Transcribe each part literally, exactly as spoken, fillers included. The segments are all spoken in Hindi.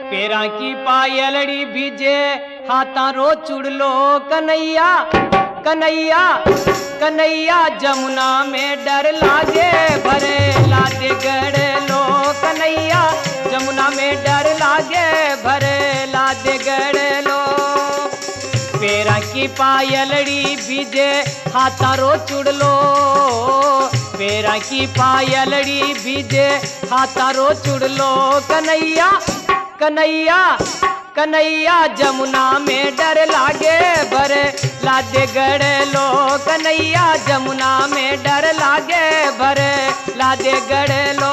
पेरा की पायलड़ी भीजे हाथा रो चुड़ लो कन्हैया कन्हैया कन्हैया जमुना में डर लागे भरे लादे गड़ लो कन्हैया जमुना में डर लागे भरे लादे गड़ लो। पेरा की पायलड़ी भीजे हाथा रो चुड़ लो पेरा की पायलड़ी भीजे हाथा रो चुड़ लो कन्हैया कन्हैया कन्हैया जमुना में डर लागे भरे लादे गड़ लो कन्हैया जमुना में डर लागे भरे लादे गड़ लो।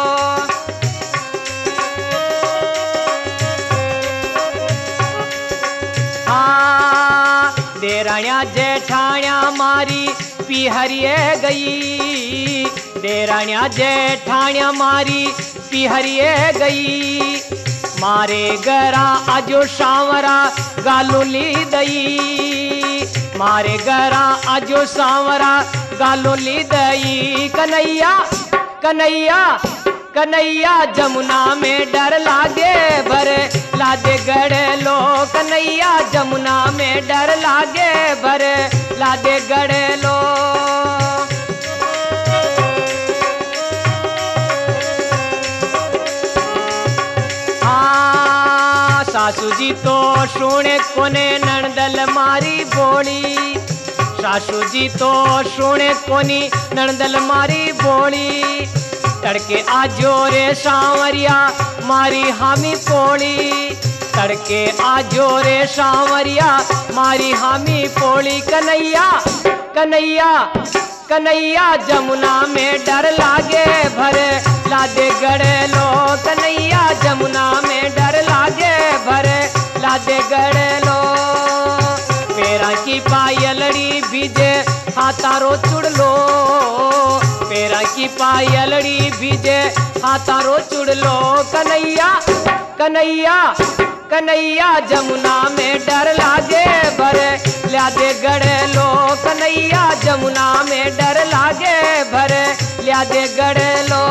हाँ देराणिया जेठाणिया मारी पिहरिए गई देराणिया जेठाणिया मारी पिहरिए गई मारे गरा आजो सांवरा गालोली दई मारे गरा आजो सांवरा गालोली दई कन्हैया कन्हैया कन्हैया जमुना में डर लागे भरे लादे गड़ लो कन्हैया जमुना में डर लागे भरे लादे गड़ लो। सासू जी तो सुने कोने नणदल मारी बोली सासू जी तो सुने कोनी नणदल मारी बोली तड़के आजो रे सांवरिया मारी हामी पोली तड़के आजो रे सांवरिया मारी हामी पोली कन्हैया कन्हैया कन्हैया जमुना में डर लागे भरे लादे गड़ लो कन्हैया जमुना में डर लागे भरे लादे गड़ लो। पेरा की पायलड़ी भीजे हाथा रो चुड़ लो पेरा की पायलड़ी भीजे हाथा रो चुड़ लो कन्हैया कन्हैया कन्हैया जमुना में डर लागे भरे लादे गड़ लो कन्हैया जमुना में डर लागे भरे लादे गड़ लो।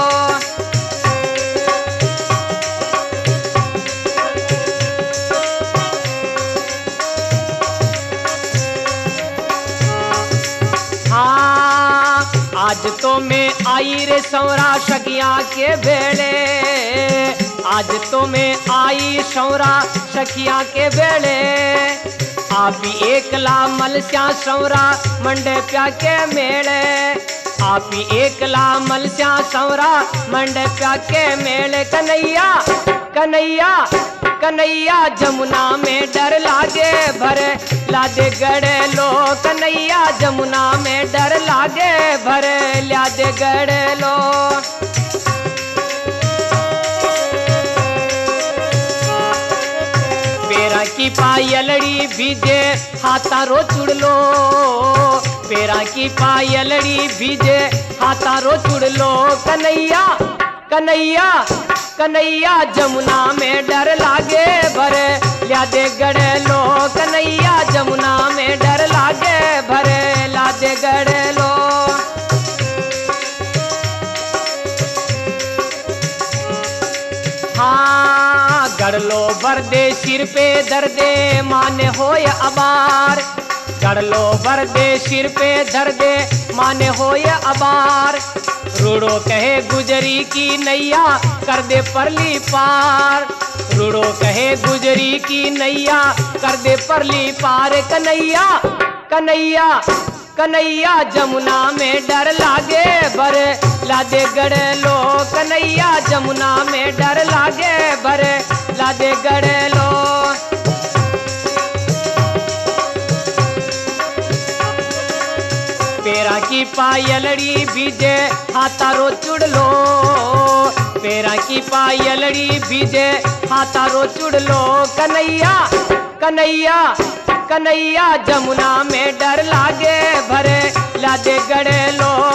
हाँ आज तो मैं आई रे सौरा सखिया के बेड़े आज तो मैं आई सौरा सखिया के बेड़े आप ही एकला मलस्या सौरा मंडे प्या के मेड़े आप ही एकला मलस्या सौरा मंडे प्या के मेड़े कन्हैया कन्हैया कन्हैया जमुना में डर लागे भरे लादे गड़ लो कन्हैया जमुना में डर लागे भरे लादे गड़ लो। पेरा की पायलड़ी भीजे हाथा रो चुड़ लो पेरा की पायलड़ी भीजे हाथा रो चुड़ लो कन्हैया कन्हैया कन्हैया जमुना में डर लागे भरे लादे गड़ लो कन्हैया जमुना में डर लागे भरे लादे गड़ लो। हाँ गड़ लो बरदे सिर पे दर्दे माने होय अबार गड़ लो बरदे सिर पे दर्दे माने होय अबार रूड़ो कहे गुजरी की नैया कर दे परली पार रूड़ो कहे गुजरी की नैया कर दे परली पार कन्हैया कन्हैया कन्हैया जमुना में डर लागे भरे लादे गड़ लो कन्हैया जमुना में डर लागे भरे लादे गड़ लो। पेरा की पायलड़ी भीजे हाथा रो चुड़ लो पेरा की पायलड़ी भीजे हाथा रो चुड़ लो कन्हैया कन्हैया कन्हैया जमुना में डर लागे भरे लादे गड़ लो